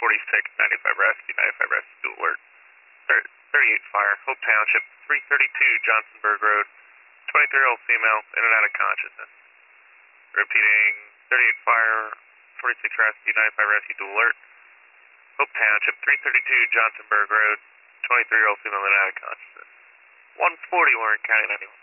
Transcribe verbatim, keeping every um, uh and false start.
forty-six, ninety-five rescue, ninety-five rescue, dual alert. thirty-eight fire, Hope Township, three thirty-two Johnsonburg Road, twenty-three-year-old female, in and out of consciousness. Repeating, thirty-eight fire, forty-six rescue, ninety-five rescue, dual alert. Hope Township, three thirty-two Johnsonburg Road, twenty-three-year-old female, in and out of consciousness. one forty Warren County ninety-one.